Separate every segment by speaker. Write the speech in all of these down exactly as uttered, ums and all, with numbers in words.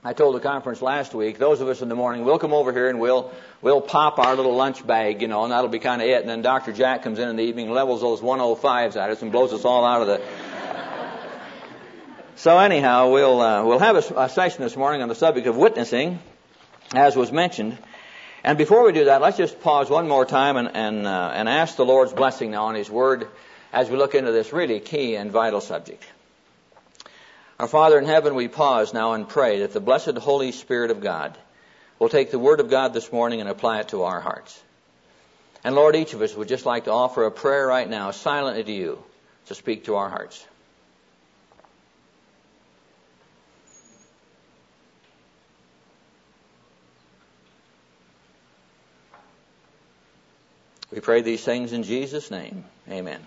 Speaker 1: I told the conference last week, those of us in the morning, we'll come over here and we'll we'll pop our little lunch bag, you know, and that'll be kind of it. And then Doctor Jack comes in in the evening, levels those one oh fives at us and blows us all out of the... So anyhow, we'll uh, we'll have a, a session this morning on the subject of witnessing, as was mentioned. And before we do that, let's just pause one more time and and, uh, and ask the Lord's blessing now on His Word as we look into this really key and vital subject. Our Father in heaven, we pause now and pray that the blessed Holy Spirit of God will take the Word of God this morning and apply it to our hearts. And Lord, each of us would just like to offer a prayer right now, silently to You, to speak to our hearts. We pray these things in Jesus' name. Amen.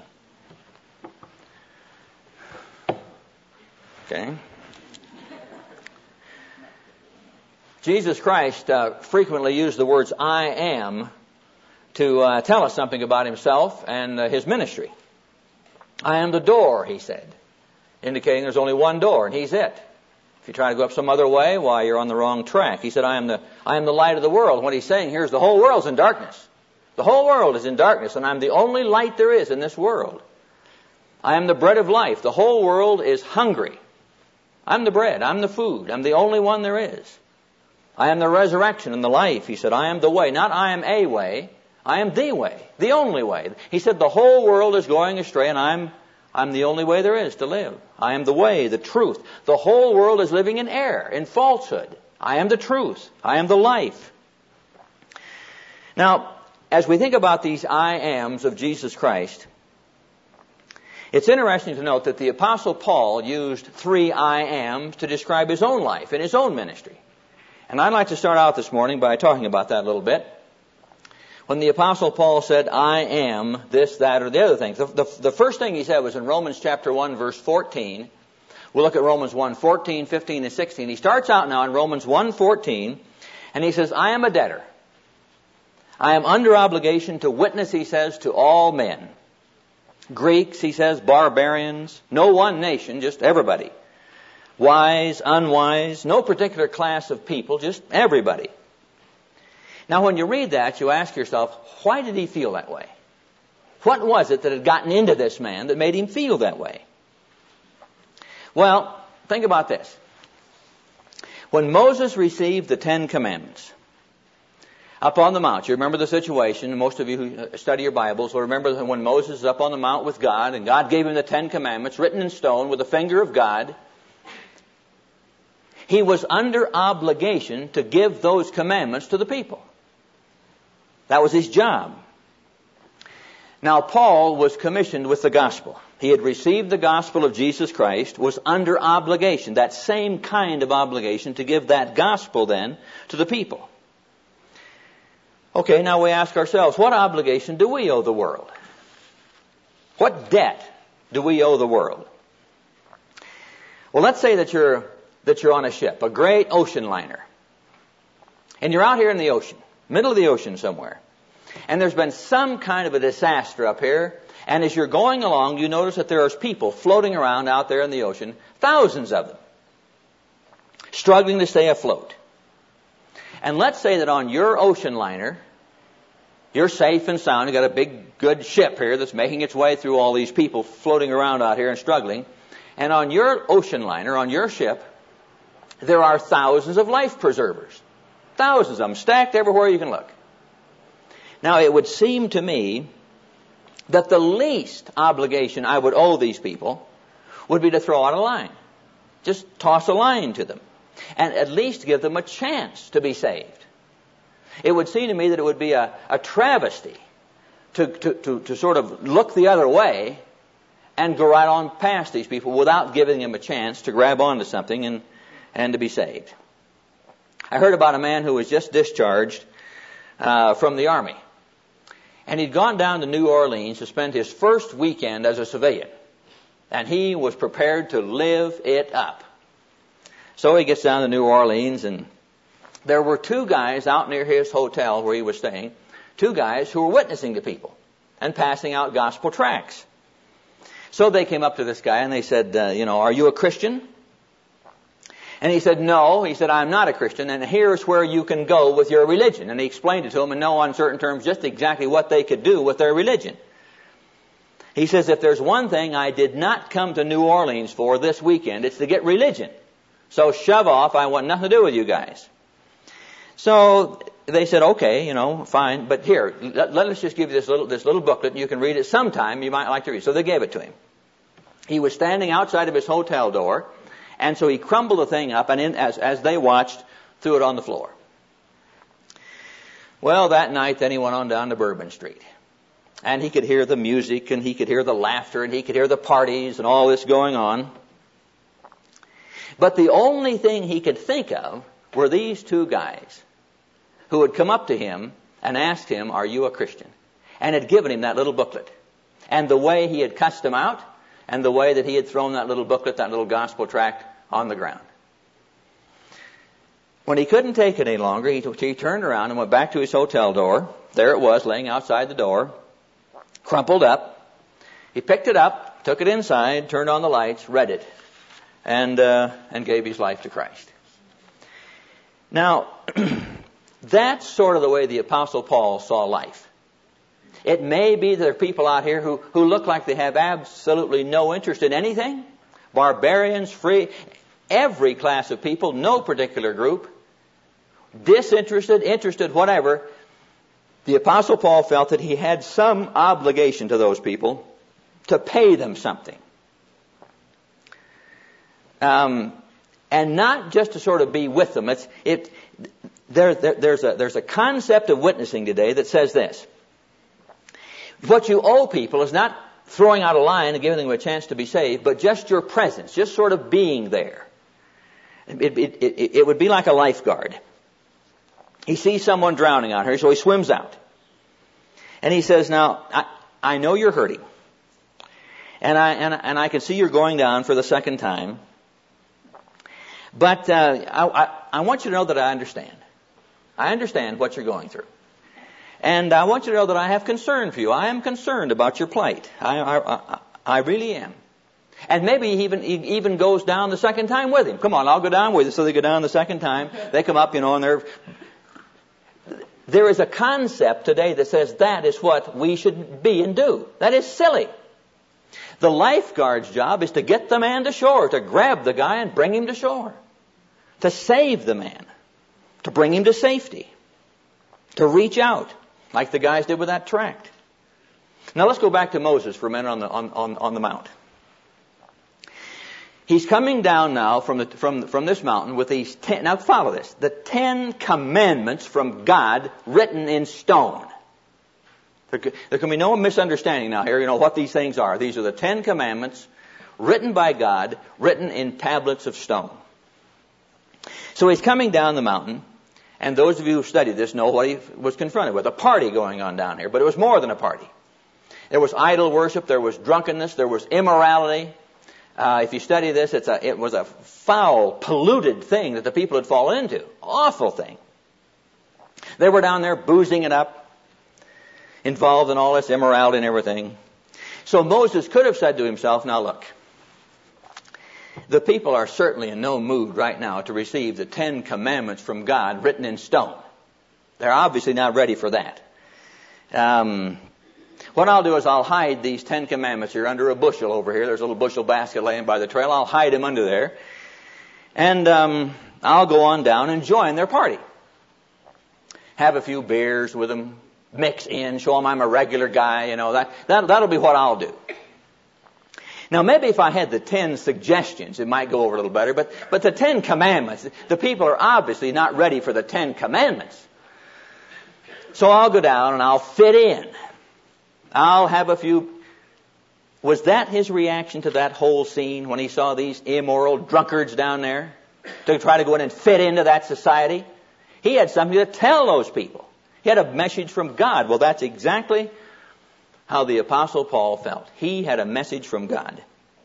Speaker 1: Okay. Jesus Christ uh, frequently used the words I am to uh, tell us something about Himself and uh, His ministry. I am the door, He said, indicating there's only one door, and He's it. If you try to go up some other way, why, you're on the wrong track. He said, I am the I am the light of the world. What He's saying here is the whole world's in darkness. The whole world is in darkness, and I'm the only light there is in this world. I am the bread of life. The whole world is hungry. I'm the bread. I'm the food. I'm the only one there is. I am the resurrection and the life. He said, I am the way. Not I am a way. I am the way. The only way. He said, the whole world is going astray, and I'm I'm the only way there is to live. I am the way, the truth. The whole world is living in error, in falsehood. I am the truth. I am the life. Now, as we think about these I ams of Jesus Christ, it's interesting to note that the Apostle Paul used three I ams to describe his own life and his own ministry. And I'd like to start out this morning by talking about that a little bit. When the Apostle Paul said, I am this, that, or the other thing, the, the, the first thing he said was in Romans chapter one, verse fourteen. We'll look at Romans one, fourteen, fifteen, and sixteen. He starts out now in Romans one, fourteen, and he says, I am a debtor. I am under obligation to witness, he says, to all men. Greeks, he says, barbarians, no one nation, just everybody. Wise, unwise, no particular class of people, just everybody. Now, when you read that, you ask yourself, why did he feel that way? What was it that had gotten into this man that made him feel that way? Well, think about this. When Moses received the Ten Commandments up on the mount, you remember the situation, most of you who study your Bibles will remember that when Moses is up on the mount with God, and God gave him the Ten Commandments written in stone with the finger of God, he was under obligation to give those commandments to the people. That was his job. Now, Paul was commissioned with the gospel. He had received the gospel of Jesus Christ, was under obligation, that same kind of obligation to give that gospel then to the people. Okay, now we ask ourselves, what obligation do we owe the world? What debt do we owe the world? Well, let's say that you're that you're on a ship, a great ocean liner, and you're out here in the ocean, middle of the ocean somewhere, and there's been some kind of a disaster up here, and as you're going along, you notice that there are people floating around out there in the ocean, thousands of them, struggling to stay afloat. And let's say that on your ocean liner, you're safe and sound. You've got a big, good ship here that's making its way through all these people floating around out here and struggling. And on your ocean liner, on your ship, there are thousands of life preservers. Thousands of them stacked everywhere you can look. Now, it would seem to me that the least obligation I would owe these people would be to throw out a line. Just toss a line to them. And at least give them a chance to be saved. It would seem to me that it would be a, a travesty to, to, to, to sort of look the other way and go right on past these people without giving them a chance to grab onto something and, and to be saved. I heard about a man who was just discharged uh, from the Army. And he'd gone down to New Orleans to spend his first weekend as a civilian. And he was prepared to live it up. So he gets down to New Orleans, and there were two guys out near his hotel where he was staying, two guys who were witnessing to people and passing out gospel tracts. So they came up to this guy and they said, uh, you know, are you a Christian? And he said, no, he said, I'm not a Christian, and here's where you can go with your religion. And he explained it to them in no uncertain terms just exactly what they could do with their religion. He says, if there's one thing I did not come to New Orleans for this weekend, it's to get religion. So shove off, I want nothing to do with you guys. So they said, okay, you know, fine, but here, let, let us just give you this little, this little booklet, and you can read it sometime, you might like to read it. So they gave it to him. He was standing outside of his hotel door, and so he crumbled the thing up, and in, as, as they watched, threw it on the floor. Well, that night, then he went on down to Bourbon Street. And he could hear the music, and he could hear the laughter, and he could hear the parties, and all this going on. But the only thing he could think of were these two guys who had come up to him and asked him, are you a Christian? And had given him that little booklet. And the way he had cussed them out, and the way that he had thrown that little booklet, that little gospel tract, on the ground. When he couldn't take it any longer, he, he turned around and went back to his hotel door. There it was, laying outside the door, crumpled up. He picked it up, took it inside, turned on the lights, read it, and uh, and gave his life to Christ. Now, that's sort of the way the Apostle Paul saw life. It may be that there are people out here who, who look like they have absolutely no interest in anything. Barbarians, free, every class of people, no particular group. Disinterested, interested, whatever. The Apostle Paul felt that he had some obligation to those people to pay them something. Um, and not just to sort of be with them. It's, it, there, there, there's, a, there's a concept of witnessing today that says this. What you owe people is not throwing out a line and giving them a chance to be saved, but just your presence, just sort of being there. It, it, it, it would be like a lifeguard. He sees someone drowning out here, so he swims out. And he says, now, I, I know you're hurting. And I, and, and I can see you're going down for the second time. But uh, I, I, I want you to know that I understand. I understand what you're going through. And I want you to know that I have concern for you. I am concerned about your plight. I, I, I, I really am. And maybe he even, he even goes down the second time with him. Come on, I'll go down with you. So they go down the second time. They come up, you know, and they're... There is a concept today that says that is what we should be and do. That is silly. The lifeguard's job is to get the man to shore, to grab the guy and bring him to shore. To save the man. To bring him to safety. To reach out, like the guys did with that tract. Now let's go back to Moses for a minute on the, on, on, on the mount. He's coming down now from, the, from, from this mountain with these ten, now follow this, the Ten Commandments from God written in stone. There, there can be no misunderstanding now here, you know, what these things are. These are the Ten Commandments written by God, written in tablets of stone. So he's coming down the mountain, and those of you who studied this know what he was confronted with. A party going on down here, but it was more than a party. There was idol worship, there was drunkenness, there was immorality. Uh, if you study this, it's a, it was a foul, polluted thing that the people had fallen into. Awful thing. They were down there boozing it up, involved in all this immorality and everything. So Moses could have said to himself, now look, the people are certainly in no mood right now to receive the Ten Commandments from God written in stone. They're obviously not ready for that. Um... What I'll do is I'll hide these Ten Commandments here under a bushel over here. There's a little bushel basket laying by the trail. I'll hide them under there. And um, I'll go on down and join their party. Have a few beers with them. Mix in. Show them I'm a regular guy. You know, that, that, that'll be what I'll do. Now, maybe if I had the ten suggestions, it might go over a little better. But, but the Ten Commandments, the people are obviously not ready for the Ten Commandments. So I'll go down and I'll fit in. I'll have a few. Was that his reaction to that whole scene when he saw these immoral drunkards down there to try to go in and fit into that society? He had something to tell those people. He had a message from God. Well, that's exactly how the Apostle Paul felt. He had a message from God.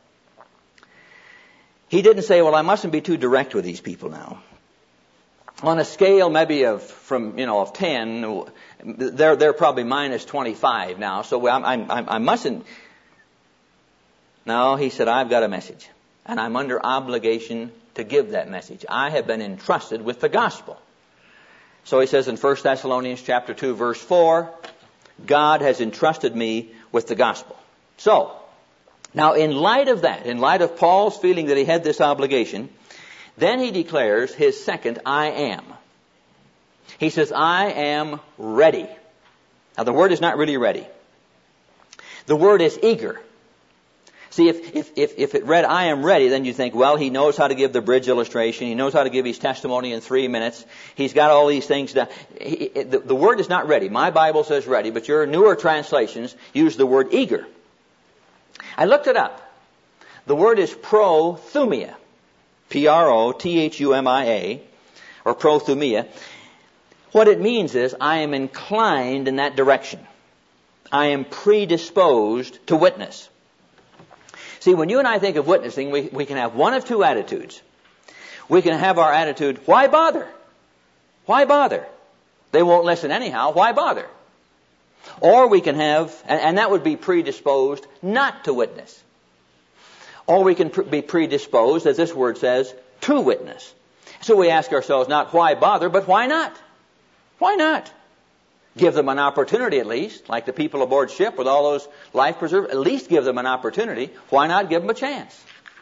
Speaker 1: He didn't say, well, I mustn't be too direct with these people now. On a scale maybe of from you know of ten, they're they're probably minus twenty-five now. So I'm, I'm, I mustn't. No, he said, I've got a message, and I'm under obligation to give that message. I have been entrusted with the gospel. So he says in First Thessalonians chapter two, verse four, God has entrusted me with the gospel. So, now in light of that, in light of Paul's feeling that he had this obligation, then he declares his second I am. He says, I am ready. Now the word is not really ready. The word is eager. See, if, if, if, if it read, I am ready, then you think, well, he knows how to give the bridge illustration. He knows how to give his testimony in three minutes. He's got all these things done. He, the, the word is not ready. My Bible says ready, but your newer translations use the word eager. I looked it up. The word is prothumia. P R O T H U M I A, or prothumia. What it means is, I am inclined in that direction. I am predisposed to witness. See, when you and I think of witnessing, we, we can have one of two attitudes. We can have our attitude, why bother? Why bother? They won't listen anyhow, why bother? Or we can have, and, and that would be predisposed not to witness. Or we can pr- be predisposed, as this word says, to witness. So we ask ourselves not why bother, but why not? Why not? Give them an opportunity at least, like the people aboard ship with all those life preservers. At least give them an opportunity. Why not give them a chance?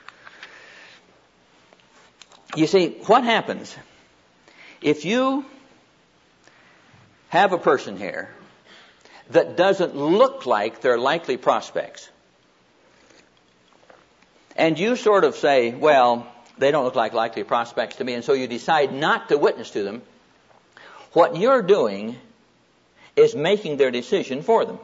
Speaker 1: You see, what happens if you have a person here that doesn't look like their likely prospects, and you sort of say, well, they don't look like likely prospects to me, and so you decide not to witness to them? What you're doing is making their decision for them.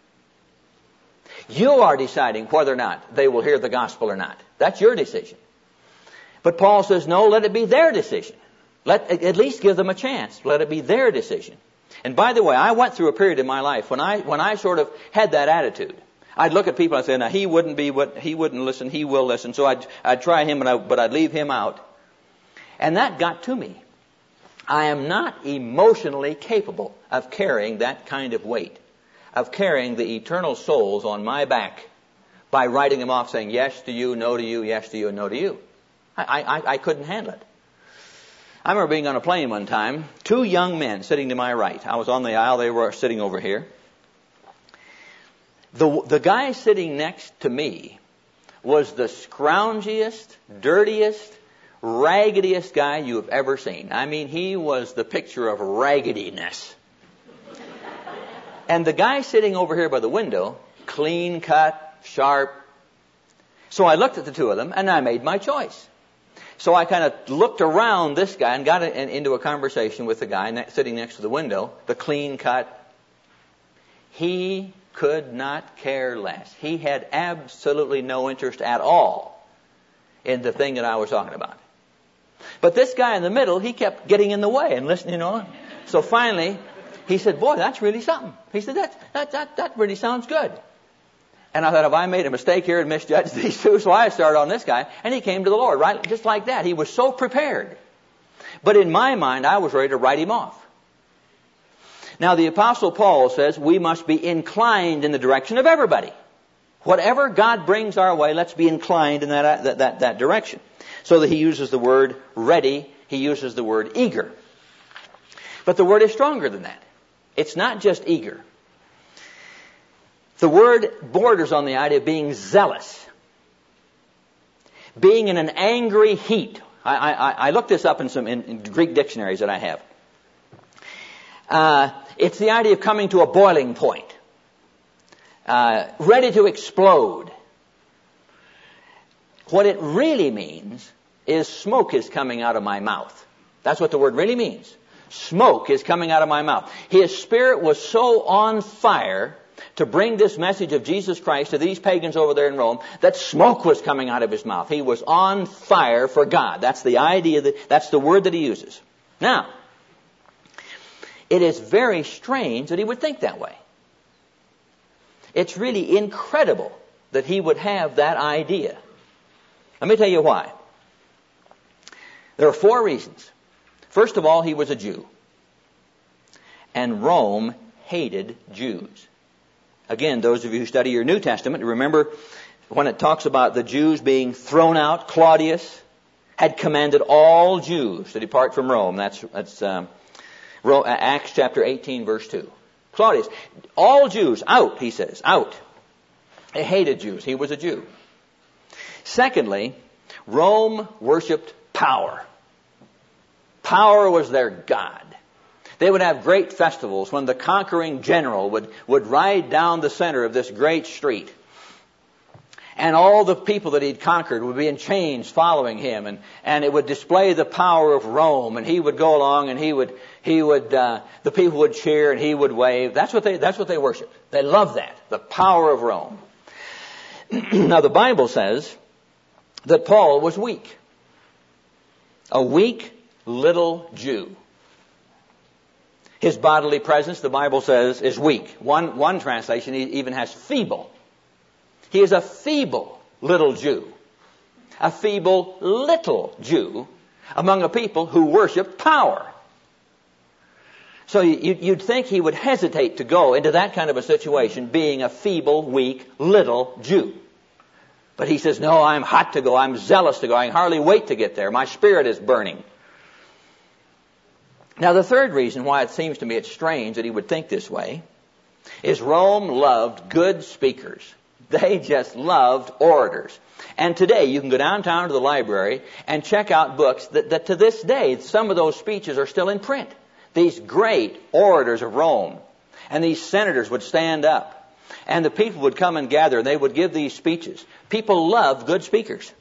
Speaker 1: You are deciding whether or not they will hear the gospel or not. That's your decision. But Paul says, no, let it be their decision. Let at least give them a chance. Let it be their decision. And by the way, I went through a period in my life when I when I sort of had that attitude. I'd look at people and say, now he wouldn't be what he wouldn't listen, he will listen. So I'd I'd try him, and I, but I'd leave him out. And that got to me. I am not emotionally capable of carrying that kind of weight, of carrying the eternal souls on my back by writing them off saying yes to you, no to you, yes to you, and no to you. I, I, I couldn't handle it. I remember being on a plane one time, two young men sitting to my right. I was on the aisle, they were sitting over here. The, the guy sitting next to me was the scroungiest, dirtiest, raggediest guy you have ever seen. I mean, he was the picture of raggediness. And the guy sitting over here by the window, clean cut, sharp. So I looked at the two of them, and I made my choice. So I kind of looked around this guy and got in, into a conversation with the guy ne- sitting next to the window, the clean cut. He could not care less. He had absolutely no interest at all in the thing that I was talking about. But this guy in the middle, he kept getting in the way and listening, you know. So finally, he said, boy, that's really something. He said, that, that, that, that really sounds good. And I thought, have I made a mistake here and misjudged these two? So I started on this guy, and he came to the Lord, right? Just like that. He was so prepared. But in my mind, I was ready to write him off. Now, the Apostle Paul says we must be inclined in the direction of everybody. Whatever God brings our way, let's be inclined in that, that, that, that direction. So that he uses the word ready, he uses the word eager. But the word is stronger than that. It's not just eager. The word borders on the idea of being zealous. Being in an angry heat. I, I, I looked this up in some in, in Greek dictionaries that I have. Uh, it's the idea of coming to a boiling point. Uh, ready to explode. What it really means is smoke is coming out of my mouth. That's what the word really means. Smoke is coming out of my mouth. His spirit was so on fire to bring this message of Jesus Christ to these pagans over there in Rome that smoke was coming out of his mouth. He was on fire for God. That's the idea, that, that's the word that he uses. Now, it is very strange that he would think that way. It's really incredible that he would have that idea. Let me tell you why. There are four reasons. First of all, he was a Jew. And Rome hated Jews. Again, those of you who study your New Testament, remember when it talks about the Jews being thrown out, Claudius had commanded all Jews to depart from Rome. That's, that's um, Acts chapter eighteen, verse two. Claudius, all Jews, out, he says, out. He hated Jews. He was a Jew. Secondly, Rome worshipped power. Power was their god. They would have great festivals when the conquering general would, would ride down the center of this great street. And all the people that he'd conquered would be in chains following him, and, and it would display the power of Rome. And he would go along, and he would, he would, uh, the people would cheer, and he would wave. That's what they, that's what they worshiped. They loved that, the power of Rome. Now the Bible says that Paul was weak, a weak little Jew. His bodily presence, the Bible says, is weak. One, one translation even has feeble. He is a feeble little Jew. A feeble little Jew among a people who worship power. So you'd think he would hesitate to go into that kind of a situation being a feeble, weak, little Jew. But he says, no, I'm hot to go. I'm zealous to go. I can hardly wait to get there. My spirit is burning. Now, the third reason why it seems to me it's strange that he would think this way is Rome loved good speakers. They just loved orators. And today you can go downtown to the library and check out books that, that to this day, some of those speeches are still in print. These great orators of Rome. And these senators would stand up. And the people would come and gather, and they would give these speeches. People loved good speakers.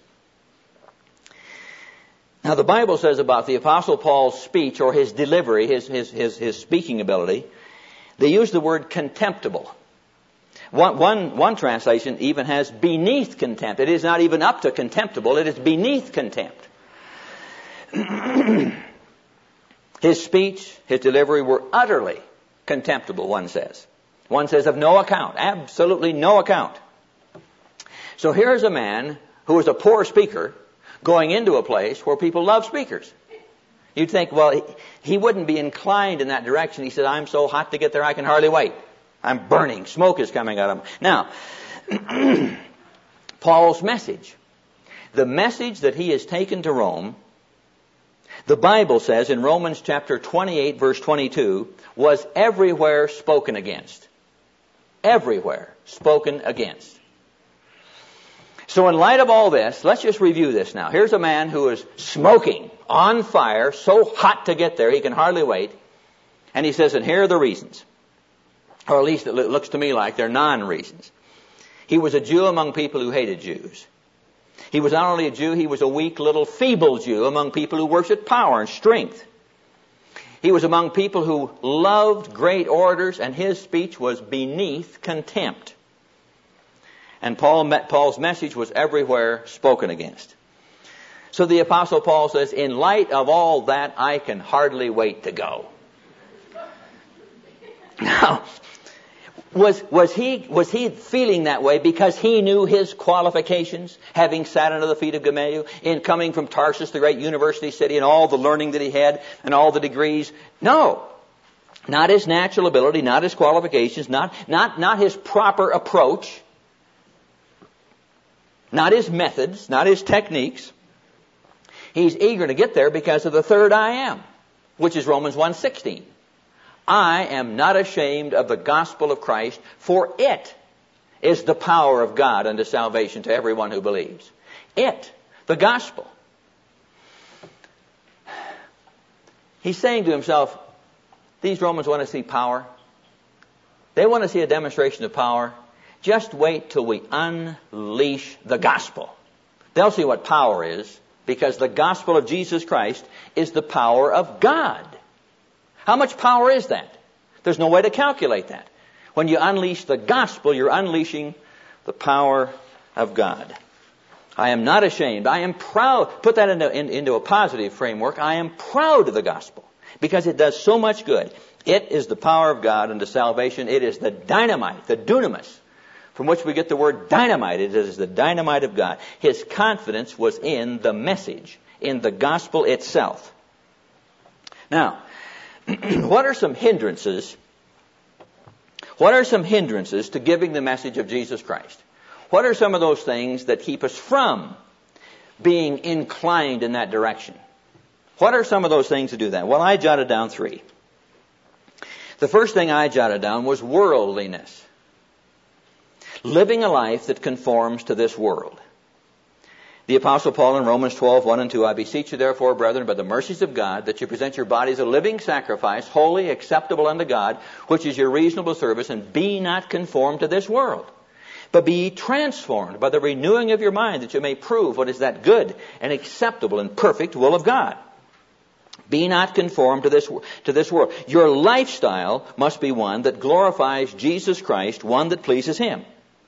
Speaker 1: Now the Bible says about the Apostle Paul's speech or his delivery, his, his, his, his speaking ability, they use the word contemptible. One, one, one translation even has beneath contempt. It is not even up to contemptible. It is beneath contempt. His speech, his delivery were utterly contemptible, one says. One says of no account. Absolutely no account. So here's a man who was a poor speaker going into a place where people love speakers. You'd think, well, he, he wouldn't be inclined in that direction. He said, I'm so hot to get there I can hardly wait. I'm burning. Smoke is coming out of him. Now, Paul's message. The message that he has taken to Rome, the Bible says in Romans chapter twenty-eight, verse twenty-two, was everywhere spoken against. Everywhere spoken against. So in light of all this, let's just review this now. Here's a man who is smoking, on fire, so hot to get there he can hardly wait. And he says, and here are the reasons. Or at least it looks to me like they're non-reasons. He was a Jew among people who hated Jews. He was not only a Jew, he was a weak little feeble Jew among people who worshiped power and strength. He was among people who loved great orators, and his speech was beneath contempt. And Paul met, Paul's message was everywhere spoken against. So the Apostle Paul says, in light of all that, I can hardly wait to go. Now, was, was he, was he feeling that way because he knew his qualifications, having sat under the feet of Gamaliel, in coming from Tarsus, the great university city, and all the learning that he had, and all the degrees? No. Not his natural ability, not his qualifications, not, not, not his proper approach, not his methods, not his techniques. He's eager to get there because of the third I am, which is Romans one sixteen. I am not ashamed of the gospel of Christ, for it is the power of God unto salvation to everyone who believes. It, the gospel. He's saying to himself, these Romans want to see power. They want to see a demonstration of power. Just wait till we unleash the gospel. They'll see what power is, because the gospel of Jesus Christ is the power of God. How much power is that? There's no way to calculate that. When you unleash the gospel, you're unleashing the power of God. I am not ashamed. I am proud. Put that into, in, into a positive framework. I am proud of the gospel because it does so much good. It is the power of God unto salvation. It is the dynamite, the dunamis, from which we get the word dynamite. It is the dynamite of God. His confidence was in the message, in the gospel itself. Now, what are some hindrances? What are some hindrances to giving the message of Jesus Christ? What are some of those things that keep us from being inclined in that direction. What are some of those things to do that? Well, I jotted down three. The first thing I jotted down was worldliness. Living a life that conforms to this world. The Apostle Paul in Romans twelve, one and two, I beseech you therefore, brethren, by the mercies of God, that you present your bodies a living sacrifice, holy, acceptable unto God, which is your reasonable service, and be not conformed to this world, but be ye transformed by the renewing of your mind, that you may prove what is that good and acceptable and perfect will of God. Be not conformed to this, to this world. Your lifestyle must be one that glorifies Jesus Christ, one that pleases Him.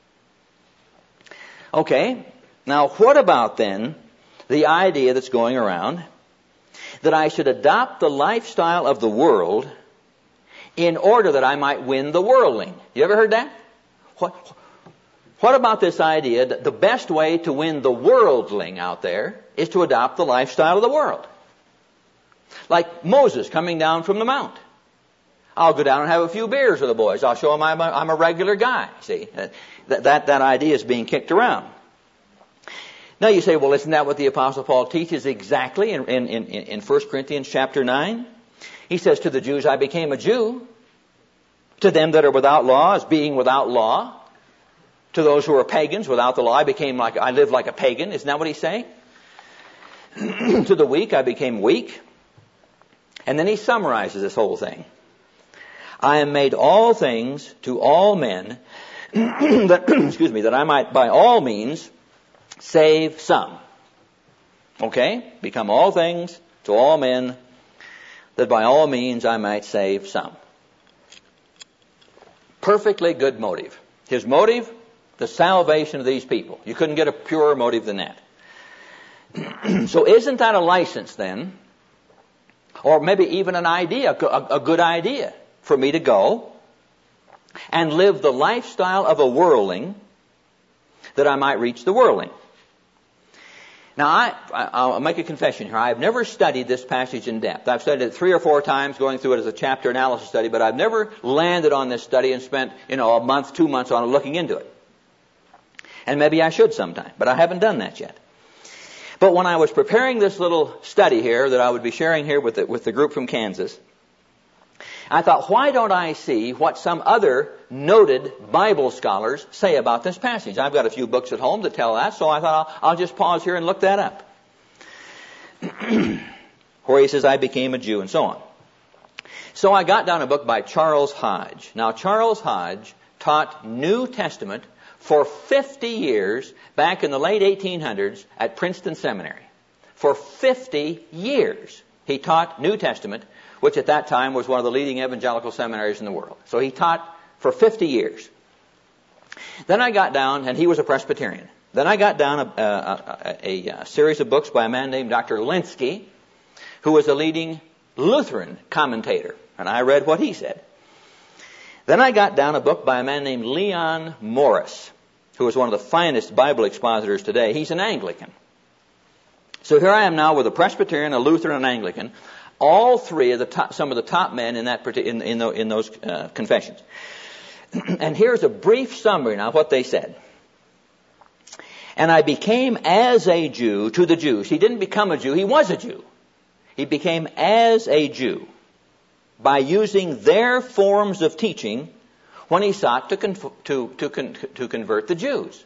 Speaker 1: Okay. Now, what about then the idea that's going around that I should adopt the lifestyle of the world in order that I might win the worldling? You ever heard that? What, what about this idea that the best way to win the worldling out there is to adopt the lifestyle of the world? Like Moses coming down from the mount. I'll go down and have a few beers with the boys. I'll show them I'm a, I'm a regular guy. See, that, that, that idea is being kicked around. Now you say, well, isn't that what the Apostle Paul teaches exactly in, in, in, in First Corinthians chapter nine? He says, to the Jews I became a Jew. To them that are without law, as being without law. To those who are pagans without the law, I became like, I lived like a pagan. Isn't that what he's saying? To the weak, I became weak. And then he summarizes this whole thing. I am made all things to all men, that, excuse me, that I might by all means save some. Okay? Become all things to all men, that by all means I might save some. Perfectly good motive. His motive, the salvation of these people. You couldn't get a purer motive than that. So isn't that a license then? Or maybe even an idea, a, a good idea for me to go and live the lifestyle of a worldling that I might reach the worldling. Now, I, I'll make a confession here. I've never studied this passage in depth. I've studied it three or four times, going through it as a chapter analysis study, but I've never landed on this study and spent, you know, a month, two months on it looking into it. And maybe I should sometime, but I haven't done that yet. But when I was preparing this little study here that I would be sharing here with the, with the group from Kansas, I thought, why don't I see what some other noted Bible scholars say about this passage? I've got a few books at home that tell that, so I thought I'll, I'll just pause here and look that up. Where he says, I became a Jew, and so on. So I got down a book by Charles Hodge. Now, Charles Hodge taught New Testament for fifty years back in the late eighteen hundreds at Princeton Seminary. For fifty years he taught New Testament, which at that time was one of the leading evangelical seminaries in the world. So he taught for fifty years. Then I got down, and he was a Presbyterian. Then I got down a, a, a, a series of books by a man named Doctor Lenski, who was a leading Lutheran commentator, and I read what he said. Then I got down a book by a man named Leon Morris, who is one of the finest Bible expositors today. He's an Anglican. So here I am now with a Presbyterian, a Lutheran, and an Anglican, all three of the top, some of the top men in that in in, the, in those uh, confessions. And here's a brief summary now of what they said. And I became as a Jew to the Jews. He didn't become a Jew, he was a Jew. He became as a Jew by using their forms of teaching when he sought to conf- to, to, con- to convert the Jews.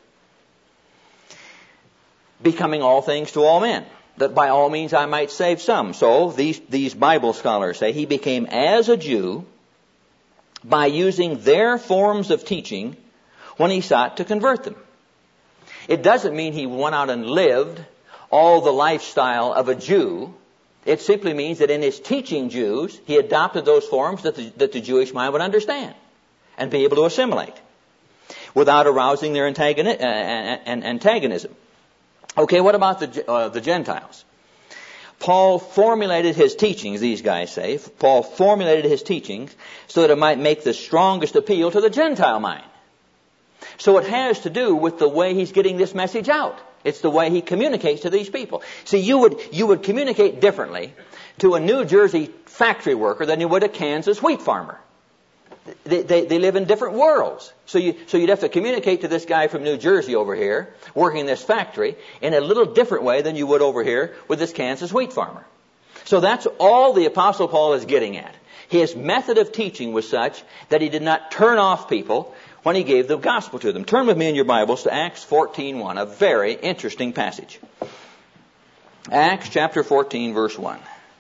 Speaker 1: Becoming all things to all men, that by all means I might save some. So these, these Bible scholars say he became as a Jew by using their forms of teaching when he sought to convert them. It doesn't mean he went out and lived all the lifestyle of a Jew. It simply means that in his teaching Jews, he adopted those forms that the, that the Jewish mind would understand and be able to assimilate without arousing their antagoni- uh, antagonism. Okay, what about the, uh, the Gentiles? Paul formulated his teachings, these guys say. Paul formulated his teachings so that it might make the strongest appeal to the Gentile mind. So it has to do with the way he's getting this message out. It's the way he communicates to these people. See, you would, you would communicate differently to a New Jersey factory worker than you would a Kansas wheat farmer. They, they, they live in different worlds. So, you, so you'd have to communicate to this guy from New Jersey over here, working in this factory, in a little different way than you would over here with this Kansas wheat farmer. So that's all the Apostle Paul is getting at. His method of teaching was such that he did not turn off people when he gave the gospel to them. Turn with me in your Bibles to Acts fourteen one, a very interesting passage. Acts chapter fourteen, verse one.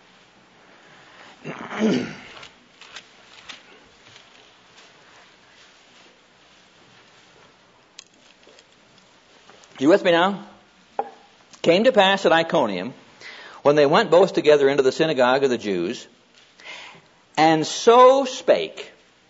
Speaker 1: You with me now? Came to pass at Iconium, when they went both together into the synagogue of the Jews, and so spake,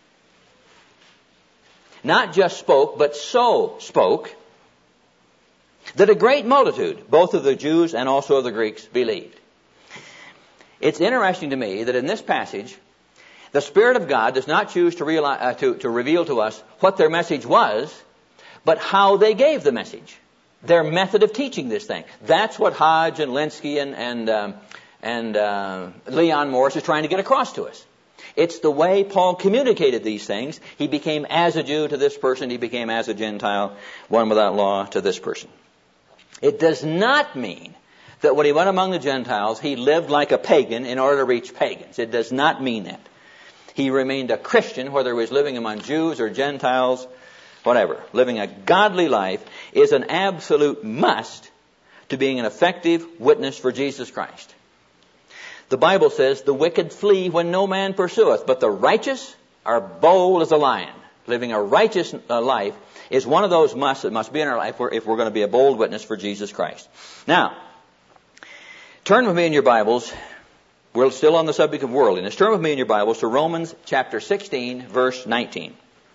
Speaker 1: not just spoke, but so spoke, that a great multitude, both of the Jews and also of the Greeks, believed. It's interesting to me that in this passage, the Spirit of God does not choose to, realize, uh, to, to reveal to us what their message was, but how they gave the message. Their method of teaching this thing. That's what Hodge and Linsky and, and, um, and uh, Leon Morris is trying to get across to us. It's the way Paul communicated these things. He became as a Jew to this person. He became as a Gentile, one without law, to this person. It does not mean that when he went among the Gentiles, he lived like a pagan in order to reach pagans. It does not mean that. He remained a Christian, whether he was living among Jews or Gentiles, whatever. Living a godly life is an absolute must to being an effective witness for Jesus Christ. The Bible says, the wicked flee when no man pursueth, but the righteous are bold as a lion. Living a righteous uh, life is one of those musts that must be in our life if we're going to be a bold witness for Jesus Christ. Now, turn with me in your Bibles. We're still on the subject of worldliness. Turn with me in your Bibles to Romans chapter sixteen, verse nineteen.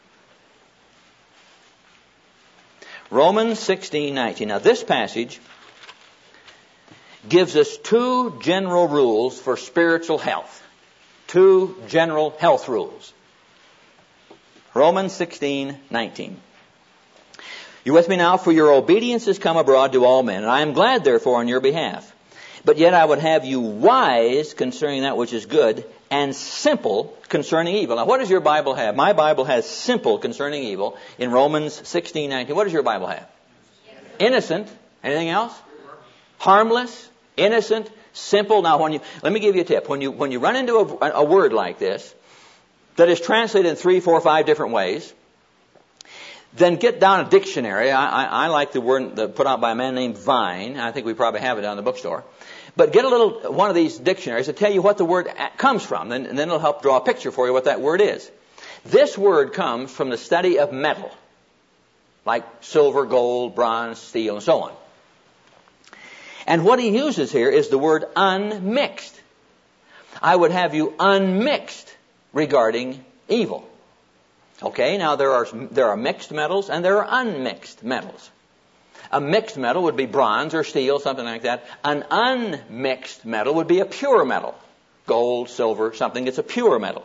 Speaker 1: Romans sixteen nineteen. Now this passage gives us two general rules for spiritual health. Two general health rules. Romans sixteen nineteen. You with me now? For your obedience is come abroad to all men, and I am glad therefore on your behalf. But yet I would have you wise concerning that which is good, and simple concerning evil. Now what does your Bible have? My Bible has simple concerning evil in Romans sixteen nineteen. What does your Bible have? Innocent. Anything else? Harmless, innocent, simple. Now when you, let me give you a tip. When you, when you run into a, a word like this, that is translated in three, four, five different ways, then get down a dictionary. I, I, I like the word the, put out by a man named Vine. I think we probably have it down in the bookstore. But get a little one of these dictionaries to tell you what the word comes from, and, and then it'll help draw a picture for you what that word is. This word comes from the study of metal, like silver, gold, bronze, steel, and so on. And what he uses here is the word unmixed. I would have you unmixed regarding evil. Okay, now there are there are mixed metals and there are unmixed metals. A mixed metal would be bronze or steel, something like that. An unmixed metal would be a pure metal. Gold, silver, something that's a pure metal.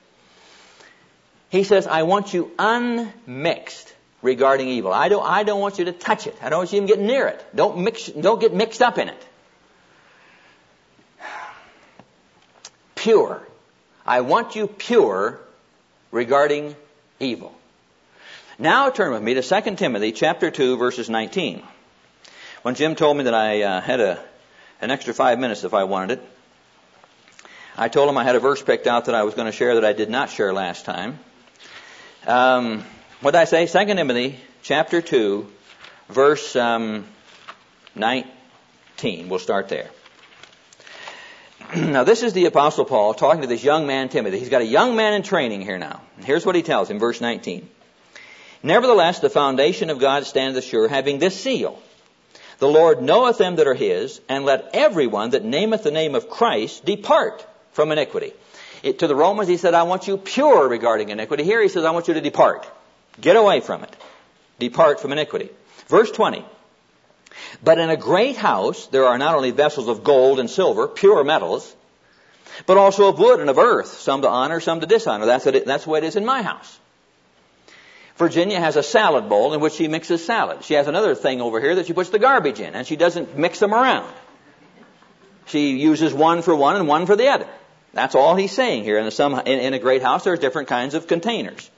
Speaker 1: He says, I want you unmixed regarding evil. I don't, I don't want you to touch it. I don't want you to even get near it. Don't mix, don't get mixed up in it. Pure. I want you pure regarding evil. Now turn with me to Second Timothy chapter two, verses nineteen. When Jim told me that I uh, had a an extra five minutes if I wanted it, I told him I had a verse picked out that I was going to share that I did not share last time. Um, what did I say? Second Timothy chapter two, verse um, nineteen. We'll start there. Now this is the Apostle Paul talking to this young man Timothy. He's got a young man in training here now. And here's what he tells him, verse nineteen. Nevertheless, the foundation of God standeth sure, having this seal. The Lord knoweth them that are his, and let everyone that nameth the name of Christ depart from iniquity. It, to the Romans, he said, I want you pure regarding iniquity. Here he says, I want you to depart. Get away from it. Depart from iniquity. Verse twenty. But in a great house there are not only vessels of gold and silver, pure metals, but also of wood and of earth, some to honor, some to dishonor. That's, what it, that's the way it is in my house. Virginia has a salad bowl in which she mixes salad. She has another thing over here that she puts the garbage in, and she doesn't mix them around. She uses one for one and one for the other. That's all he's saying here. In, the some, in, in a great house, there's different kinds of containers.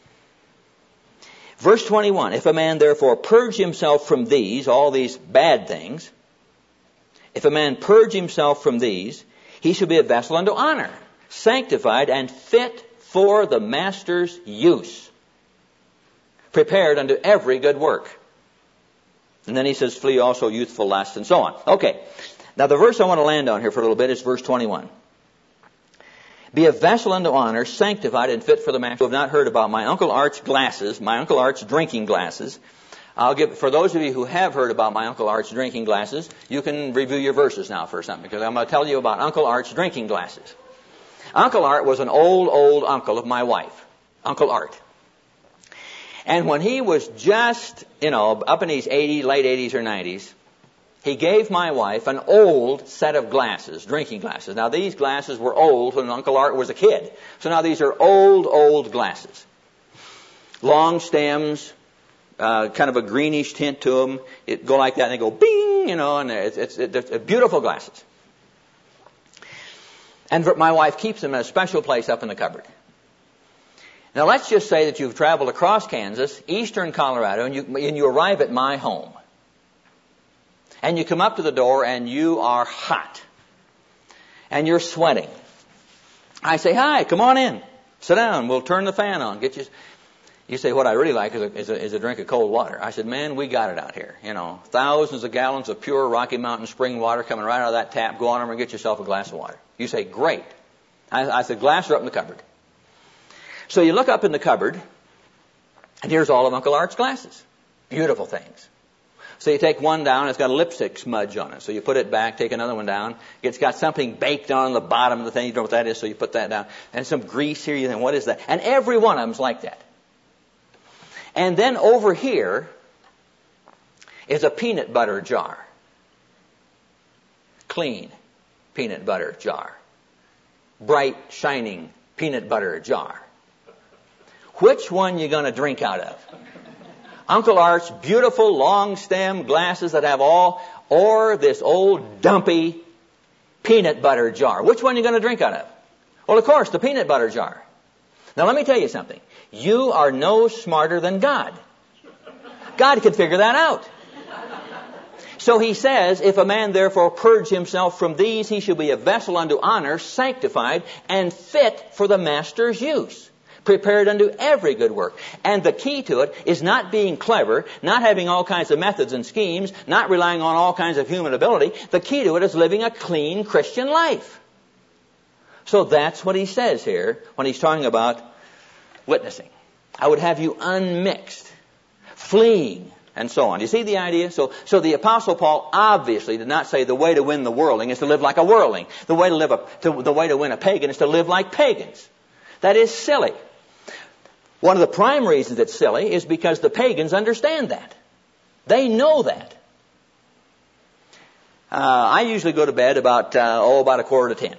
Speaker 1: Verse twenty-one, if a man therefore purge himself from these, all these bad things, if a man purge himself from these, he shall be a vessel unto honor, sanctified and fit for the master's use, prepared unto every good work. And then he says, flee also youthful lusts, and so on. Okay. Now the verse I want to land on here for a little bit is verse twenty-one. Be a vessel unto honor, sanctified and fit for the master. Who have not heard about my Uncle Art's glasses, my Uncle Art's drinking glasses. I'll give, for those of you who have heard about my Uncle Art's drinking glasses, you can review your verses now for something, because I'm going to tell you about Uncle Art's drinking glasses. Uncle Art was an old, old uncle of my wife, Uncle Art. And when he was just, you know, up in his eighties, late eighties or nineties, he gave my wife an old set of glasses, drinking glasses. Now, these glasses were old when Uncle Art was a kid. So now these are old, old glasses. Long stems, uh, kind of a greenish tint to them. It go like that and they go bing, you know, and it's, it's, it's beautiful glasses. And my wife keeps them in a special place up in the cupboard. Now, let's just say that you've traveled across Kansas, eastern Colorado, and you, and you arrive at my home. And you come up to the door and you are hot. And you're sweating. I say, hi, come on in. Sit down. We'll turn the fan on. Get you. You say, what I really like is a, is a, is a drink of cold water. I said, man, we got it out here. You know, thousands of gallons of pure Rocky Mountain spring water coming right out of that tap. Go on over and get yourself a glass of water. You say, great. I, I said, glass are up in the cupboard. So you look up in the cupboard, and here's all of Uncle Art's glasses. Beautiful things. So you take one down, it's got a lipstick smudge on it. So you put it back, take another one down. It's got something baked on the bottom of the thing. You don't know what that is, so you put that down. And some grease here, you think, what is that? And every one of them's like that. And then over here is a peanut butter jar. Clean peanut butter jar. Bright, shining peanut butter jar. Which one you going to drink out of? Uncle Art's beautiful long stem glasses that have all, or this old dumpy peanut butter jar. Which one are you going to drink out of? Well, of course, the peanut butter jar. Now, let me tell you something. You are no smarter than God. God could figure that out. So he says, if a man therefore purge himself from these, he shall be a vessel unto honor, sanctified, and fit for the master's use. Prepared unto every good work. And the key to it is not being clever, not having all kinds of methods and schemes, not relying on all kinds of human ability. The key to it is living a clean Christian life. So that's what he says here when he's talking about witnessing. I would have you unmixed, fleeing, and so on. You see the idea? So, so the Apostle Paul obviously did not say the way to win the worldling is to live like a worldling. The way to live a, to, the way to win a pagan is to live like pagans. That is silly. One of the prime reasons it's silly is because the pagans understand that. They know that. Uh, I usually go to bed about, uh, oh, about a quarter to ten.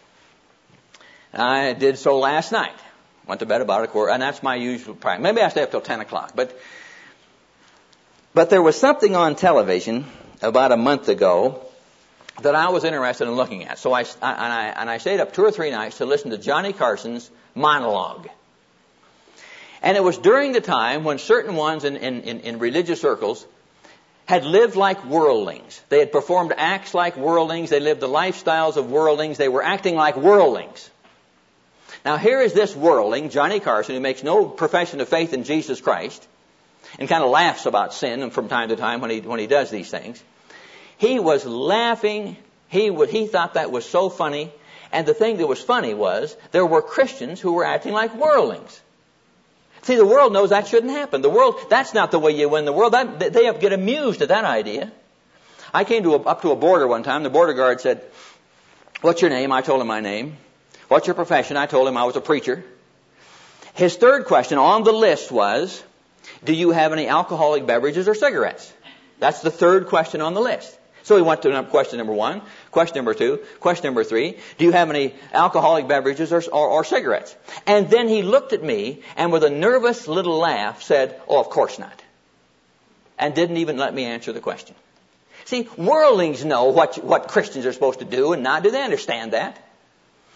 Speaker 1: I did so last night. Went to bed about a quarter, and that's my usual practice. Maybe I stay up till ten o'clock. But, but there was something on television about a month ago that I was interested in looking at. So I, and I, and I stayed up two or three nights to listen to Johnny Carson's monologue. And it was during the time when certain ones in, in, in, in religious circles had lived like worldlings. They had performed acts like worldlings. They lived the lifestyles of worldlings. They were acting like worldlings. Now here is this worldling, Johnny Carson, who makes no profession of faith in Jesus Christ and kind of laughs about sin from time to time when he, when he does these things. He was laughing. He would, he thought that was so funny. And the thing that was funny was there were Christians who were acting like worldlings. See, the world knows that shouldn't happen. The world, that's not the way you win the world. That, they get amused at that idea. I came to a, up to a border one time. The border guard said, what's your name? I told him my name. What's your profession? I told him I was a preacher. His third question on the list was, do you have any alcoholic beverages or cigarettes? That's the third question on the list. So he went to question number one, question number two, question number three. Do you have any alcoholic beverages or, or, or cigarettes? And then he looked at me and with a nervous little laugh said, oh, of course not. And didn't even let me answer the question. See, worldlings know what, what Christians are supposed to do and not do. They understand that.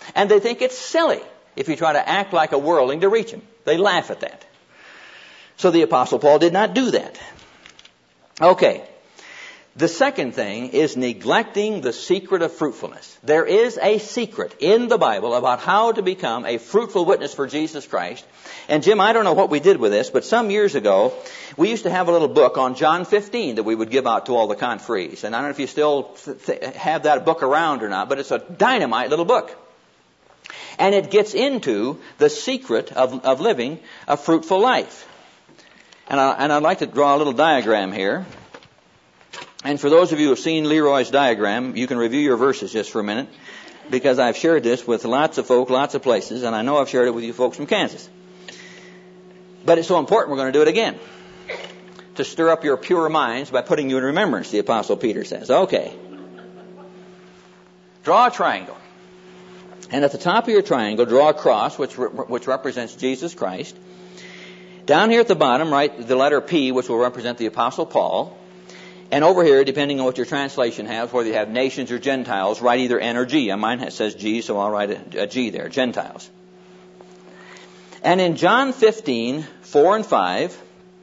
Speaker 1: And they think it's silly if you try to act like a worldling to reach them. They laugh at that. So the Apostle Paul did not do that. Okay. The second thing is neglecting the secret of fruitfulness. There is a secret in the Bible about how to become a fruitful witness for Jesus Christ. And Jim, I don't know what we did with this, but some years ago, we used to have a little book on John fifteen that we would give out to all the conferees. And I don't know if you still th- th- have that book around or not, but it's a dynamite little book. And it gets into the secret of, of living a fruitful life. And, I, and I'd like to draw a little diagram here. And for those of you who have seen Leroy's diagram, you can review your verses just for a minute, because I've shared this with lots of folk, lots of places, and I know I've shared it with you folks from Kansas. But it's so important we're going to do it again, to stir up your pure minds by putting you in remembrance, the Apostle Peter says. Okay. Draw a triangle. And at the top of your triangle, draw a cross, which re- which represents Jesus Christ. Down here at the bottom, write the letter P, which will represent the Apostle Paul. And over here, depending on what your translation has, whether you have nations or Gentiles, write either N or G. Mine says G, so I'll write a, a G there, Gentiles. And in John fifteen, four and five,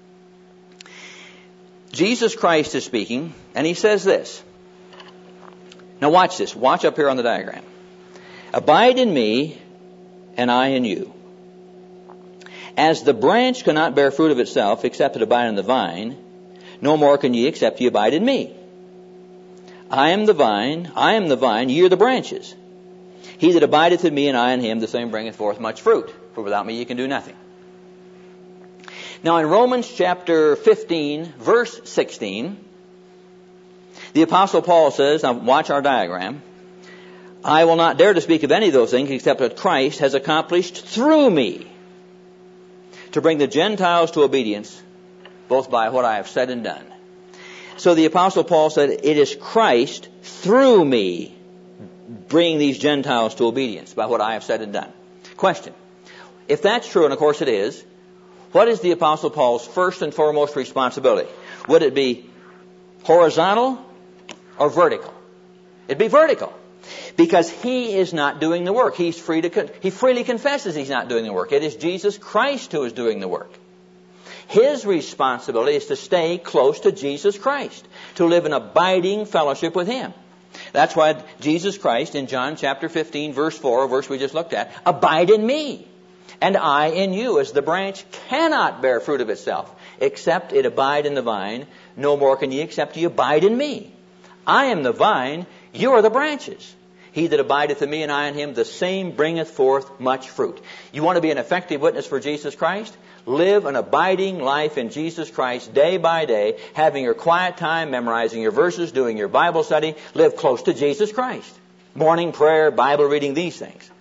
Speaker 1: Jesus Christ is speaking, and he says this. Now watch this. Watch up here on the diagram. Abide in me, and I in you. As the branch cannot bear fruit of itself, except it abide in the vine, no more can ye except ye abide in me. I am the vine, I am the vine, ye are the branches. He that abideth in me and I in him, the same bringeth forth much fruit. For without me ye can do nothing. Now in Romans chapter fifteen, verse sixteen, the Apostle Paul says, now watch our diagram, I will not dare to speak of any of those things except that Christ has accomplished through me to bring the Gentiles to obedience, both by what I have said and done. So the Apostle Paul said, it is Christ through me bringing these Gentiles to obedience by what I have said and done. Question. If that's true, and of course it is, what is the Apostle Paul's first and foremost responsibility? Would it be horizontal or vertical? It'd be vertical. Because he is not doing the work. He's free to con- he freely confesses he's not doing the work. It is Jesus Christ who is doing the work. His responsibility is to stay close to Jesus Christ, to live in abiding fellowship with him. That's why Jesus Christ in John chapter fifteen, verse four, a verse we just looked at, abide in me, and I in you, as the branch cannot bear fruit of itself, except it abide in the vine. No more can ye except ye abide in me. I am the vine, you are the branches. He that abideth in me and I in him, the same bringeth forth much fruit. You want to be an effective witness for Jesus Christ? Live an abiding life in Jesus Christ day by day, having your quiet time, memorizing your verses, doing your Bible study. Live close to Jesus Christ. Morning prayer, Bible reading, these things.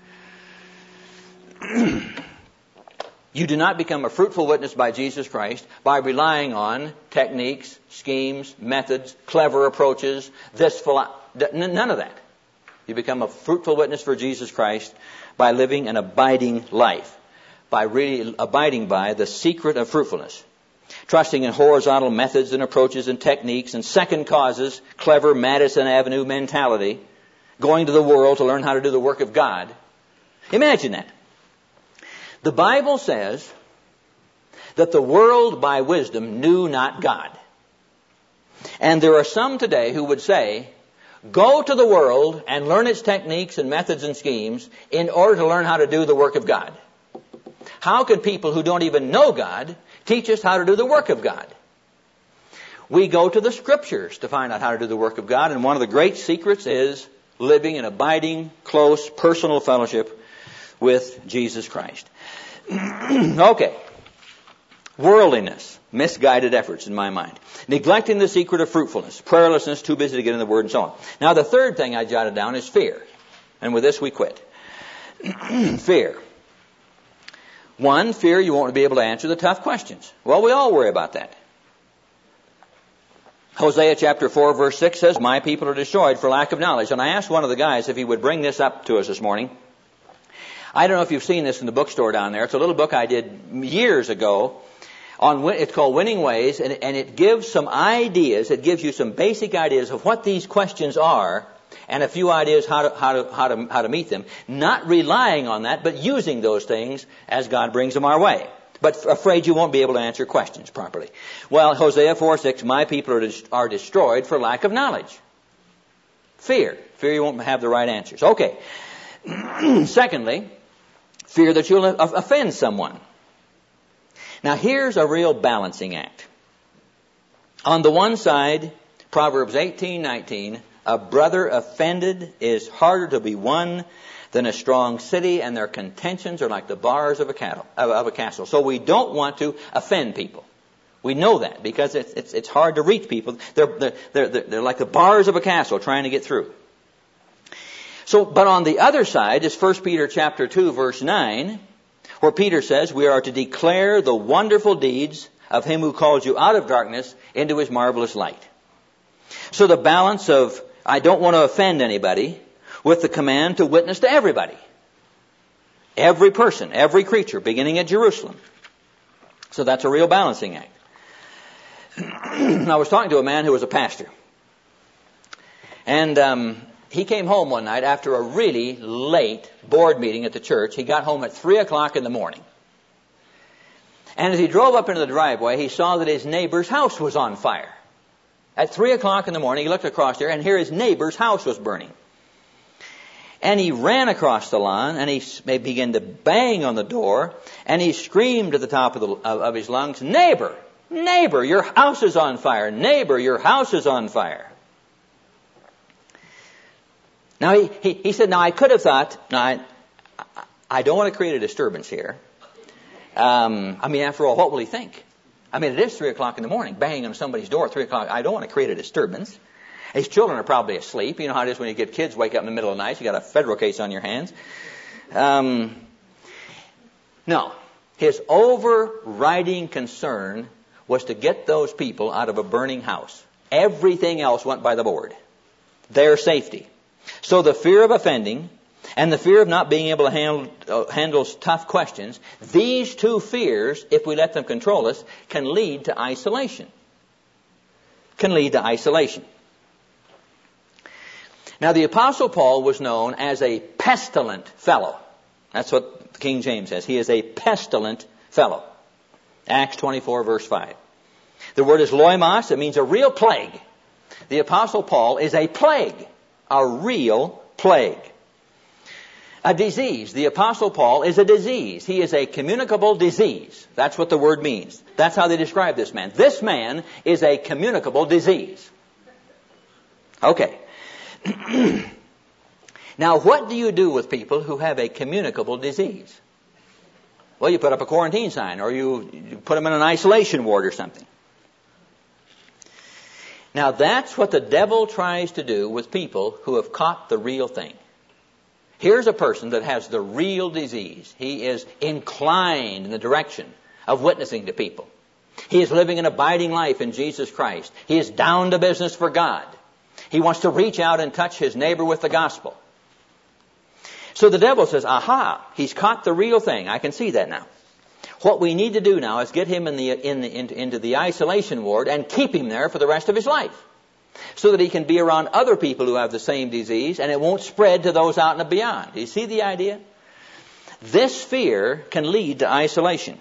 Speaker 1: You do not become a fruitful witness by Jesus Christ by relying on techniques, schemes, methods, clever approaches, this philo- none of that. You become a fruitful witness for Jesus Christ by living an abiding life, by really abiding by the secret of fruitfulness, trusting in horizontal methods and approaches and techniques and second causes, clever Madison Avenue mentality, going to the world to learn how to do the work of God. Imagine that. The Bible says that the world by wisdom knew not God. And there are some today who would say, go to the world and learn its techniques and methods and schemes in order to learn how to do the work of God. How could people who don't even know God teach us how to do the work of God? We go to the Scriptures to find out how to do the work of God, and one of the great secrets is living in abiding, close, personal fellowship with Jesus Christ. Okay. Worldliness, misguided efforts in my mind. Neglecting the secret of fruitfulness, prayerlessness, too busy to get in the Word, and so on. Now the third thing I jotted down is fear. And with this we quit. Fear. One, fear you won't be able to answer the tough questions. Well, we all worry about that. Hosea chapter four verse six says, my people are destroyed for lack of knowledge. And I asked one of the guys if he would bring this up to us this morning. I don't know if you've seen this in the bookstore down there. It's a little book I did years ago. On, it's called Winning Ways, and, and it gives some ideas. It gives you some basic ideas of what these questions are and a few ideas how to, how to, how to, how to meet them. Not relying on that, but using those things as God brings them our way. But afraid you won't be able to answer questions properly. Well, Hosea four six, my people are, dis- are destroyed for lack of knowledge. Fear. Fear you won't have the right answers. Okay. Secondly, fear that you'll offend someone. Now here's a real balancing act. On the one side, Proverbs eighteen nineteen, a brother offended is harder to be won than a strong city, and their contentions are like the bars of a cattle, of a castle. So we don't want to offend people. We know that because it's it's, it's hard to reach people. They're, they're they're they're like the bars of a castle trying to get through. So, but on the other side is First Peter chapter two, verse nine, where Peter says we are to declare the wonderful deeds of him who called you out of darkness into his marvelous light. So the balance of I don't want to offend anybody with the command to witness to everybody. Every person, every creature, beginning at Jerusalem. So that's a real balancing act. I was talking to a man who was a pastor. And um, he came home one night after a really late board meeting at the church. He got home at three o'clock in the morning. And as he drove up into the driveway, he saw that his neighbor's house was on fire. At three o'clock in the morning, he looked across there, and here his neighbor's house was burning. And he ran across the lawn, and he began to bang on the door, and he screamed at the top of, the, of, of his lungs, "Neighbor, neighbor, your house is on fire. Neighbor, your house is on fire." Now, he, he, he said, now I could have thought, now I, I don't want to create a disturbance here. Um, I mean, after all, what will he think? I mean, it is three o'clock in the morning, banging on somebody's door at three o'clock. I don't want to create a disturbance. His children are probably asleep. You know how it is when you get kids wake up in the middle of the night. You got a federal case on your hands. Um, no. His overriding concern was to get those people out of a burning house. Everything else went by the board. Their safety. So the fear of offending and the fear of not being able to handle, uh, handle tough questions, these two fears, if we let them control us, can lead to isolation. Can lead to isolation. Now, the Apostle Paul was known as a pestilent fellow. That's what King James says. He is a pestilent fellow. Acts twenty-four, verse five. The word is loimos. It means a real plague. The Apostle Paul is a plague. A real plague. A disease. The Apostle Paul is a disease. He is a communicable disease. That's what the word means. That's how they describe this man. This man is a communicable disease. Okay. Now, what do you do with people who have a communicable disease? Well, you put up a quarantine sign, or you, you put them in an isolation ward or something. Now, that's what the devil tries to do with people who have caught the real thing. Here's a person that has the real disease. He is inclined in the direction of witnessing to people. He is living an abiding life in Jesus Christ. He is down to business for God. He wants to reach out and touch his neighbor with the gospel. So the devil says, aha, he's caught the real thing. I can see that now. What we need to do now is get him in the, in the, into, into the isolation ward and keep him there for the rest of his life, so that he can be around other people who have the same disease and it won't spread to those out and beyond. Do you see the idea? This fear can lead to isolation.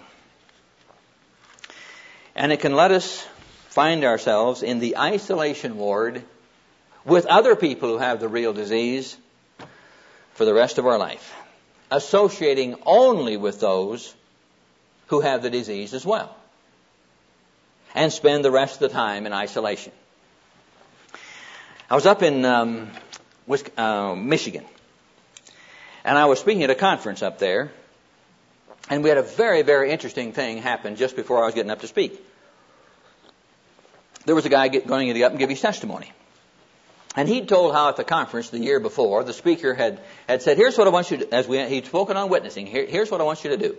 Speaker 1: And it can let us find ourselves in the isolation ward with other people who have the real disease for the rest of our life, associating only with those who have the disease as well, and spend the rest of the time in isolation. I was up in um, uh, Michigan, and I was speaking at a conference up there, and we had a very, very interesting thing happen just before I was getting up to speak. There was a guy get, going to get up and give his testimony. And he'd told how at the conference the year before, the speaker had, had said, here's what I want you to, as we, he'd spoken on witnessing, Here, here's what I want you to do.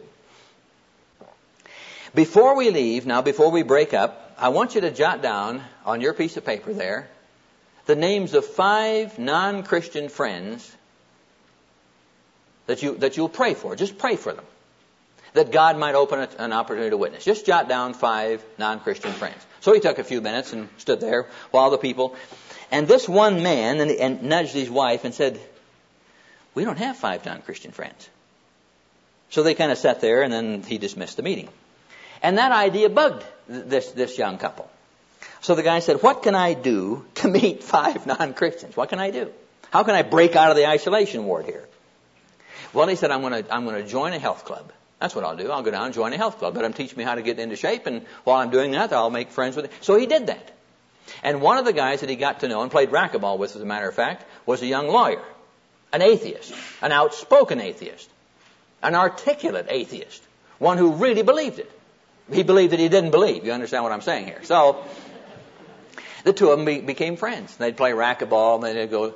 Speaker 1: Before we leave, now before we break up, I want you to jot down on your piece of paper there the names of five non-Christian friends that you, that you'll pray for. Just pray for them. that God might open a, an opportunity to witness. Just jot down five non-Christian friends. So he took a few minutes and stood there while the people, and this one man and, and nudged his wife and said, we don't have five non-Christian friends. So they kind of sat there, and then he dismissed the meeting. And that idea bugged this, this young couple. So the guy said, what can I do to meet five non-Christians? What can I do? How can I break out of the isolation ward here? Well, he said, I'm going to I'm going to join a health club. That's what I'll do. I'll go down and join a health club. Let them teach me how to get into shape, and while I'm doing that, I'll make friends with them. So he did that. And one of the guys that he got to know and played racquetball with, as a matter of fact, was a young lawyer, an atheist, an outspoken atheist, an articulate atheist, one who really believed it. He believed that he didn't believe. You understand what I'm saying here? So the two of them be, became friends. They'd play racquetball, and then they'd go.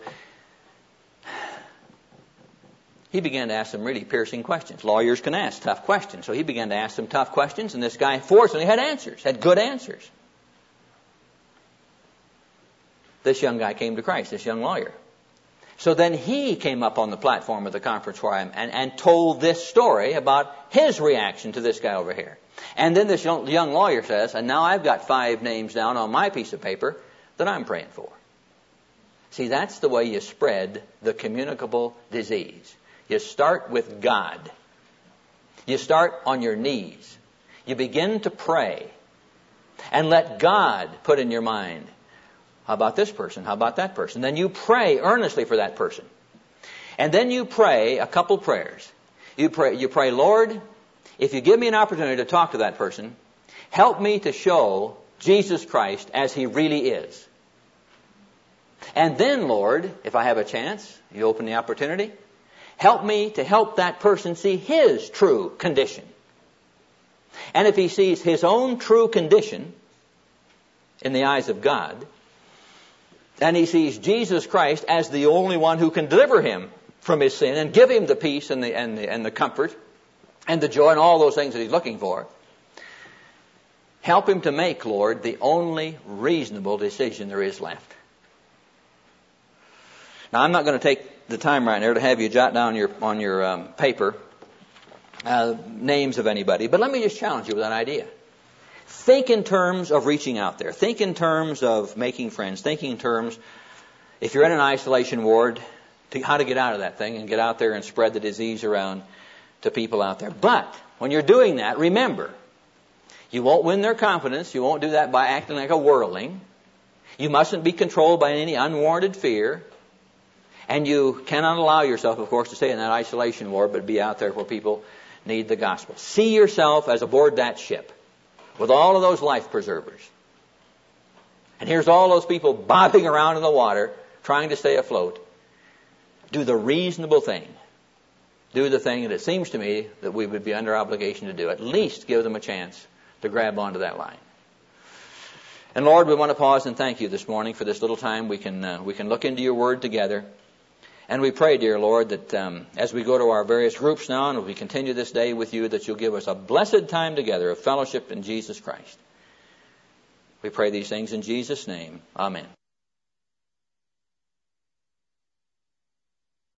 Speaker 1: He began to ask some really piercing questions. Lawyers can ask tough questions. So he began to ask some tough questions, and this guy fortunately had answers, had good answers. This young guy came to Christ, this young lawyer. So then he came up on the platform of the conference where I am and, and told this story about his reaction to this guy over here. And then this young, young lawyer says, and now I've got five names down on my piece of paper that I'm praying for. See, that's the way you spread the communicable disease. You start with God. You start on your knees. You begin to pray. And let God put in your mind, how about this person? How about that person? Then you pray earnestly for that person. And then you pray a couple prayers. You pray, you pray, Lord, if you give me an opportunity to talk to that person, help me to show Jesus Christ as He really is. And then, Lord, if I have a chance, you open the opportunity, help me to help that person see his true condition. And if he sees his own true condition in the eyes of God, and he sees Jesus Christ as the only one who can deliver him from his sin and give him the peace and the, and the, and the comfort and the joy and all those things that he's looking for, help him to make, Lord, the only reasonable decision there is left. Now, I'm not going to take the time right now to have you jot down your, on your um, paper uh, names of anybody, but let me just challenge you with that idea. Think in terms of reaching out there. Think in terms of making friends. Think in terms, if you're in an isolation ward, to how to get out of that thing and get out there and spread the disease around to people out there. But when you're doing that, remember, you won't win their confidence. You won't do that by acting like a worldling. You mustn't be controlled by any unwarranted fear. And you cannot allow yourself, of course, to stay in that isolation ward, but be out there where people need the gospel. See yourself as aboard that ship with all of those life preservers. And here's all those people bobbing around in the water trying to stay afloat. Do the reasonable thing. Do the thing that it seems to me that we would be under obligation to do. At least give them a chance to grab onto that line. And Lord, we want to pause and thank you this morning for this little time we can uh, we can look into your word together. And we pray, dear Lord, that um, as we go to our various groups now and as we continue this day with you, that you'll give us a blessed time together of fellowship in Jesus Christ. We pray these things in Jesus' name. Amen.